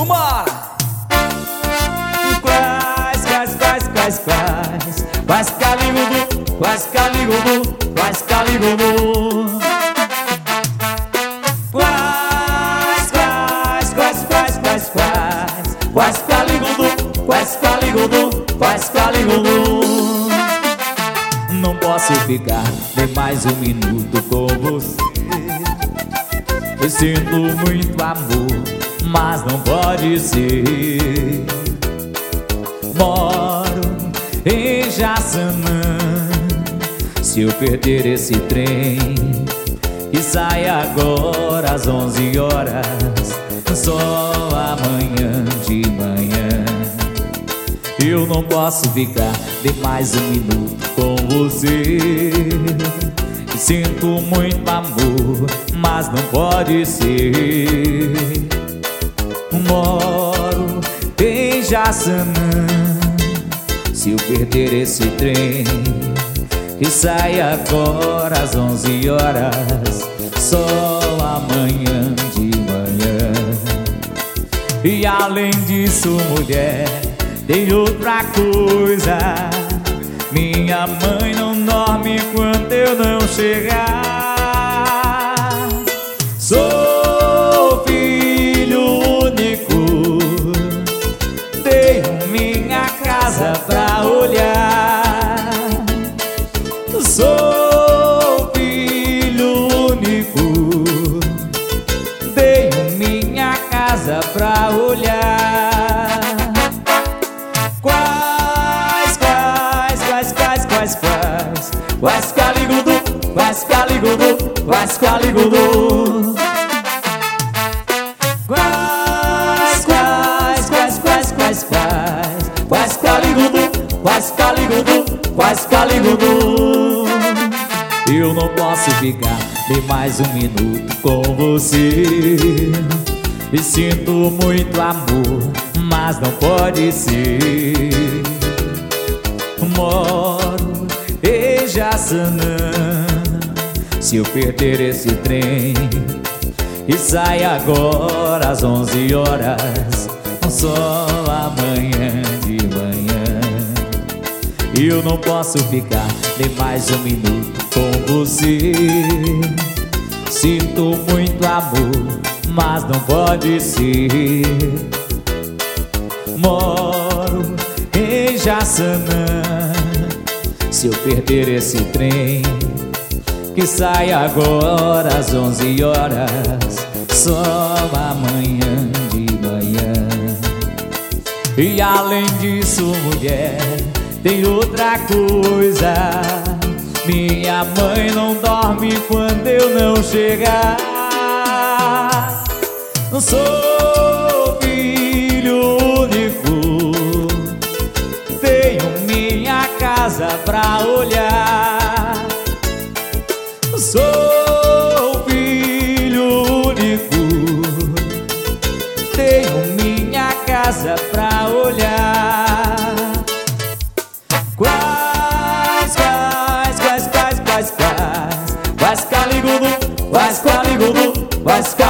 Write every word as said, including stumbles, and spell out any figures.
Vambora! Quais, quais, quais, quais, quais Quais caligudu, quais caligudu, quais caligudu Quais, quais, quais, quais, quais, quais Quais caligudu, quais caligudu, quais caligudu Não posso ficar nem mais um minuto com você. Eu sinto muito amor, mas não pode ser. Moro em Jaçanã. Se eu perder esse trem que sai agora às onze horas, só amanhã de manhã, eu não posso ficar nem mais um minuto com você. Sinto muito amor, mas não pode ser. Moro em Jaçanã. Se eu perder esse trem que sai agora às onze horas, só amanhã de manhã. E além disso, mulher, tem outra coisa. Minha mãe não dorme quando eu não chegar. Sou filho único, tenho minha casa pra olhar. Sou filho único, tenho minha casa pra olhar. Quais caligudu, quais caligudu, quais caligudu Quais, quais, quais, quais, quais, quais Quais caligudu, quais caligudu, quais caligudu Eu não posso ficar nem mais um minuto com você. E sinto muito amor, mas não pode ser. Moro em Jaçanã. Se eu perder esse trem e sai agora às onze horas, só amanhã de manhã, eu não posso ficar nem mais um minuto com você. Sinto muito amor, mas não pode ser. Moro em Jaçanã. Se eu perder esse trem que sai agora às onze horas, só amanhã de manhã. E além disso, mulher, tem outra coisa. Minha mãe não dorme quando eu não chegar. Não sou filho único, tenho minha casa pra olhar. Sou filho único, tenho minha casa pra olhar. Quais, quais, quais, quais, quais, quais Quais caligudu, quais caligudu, quais caligudu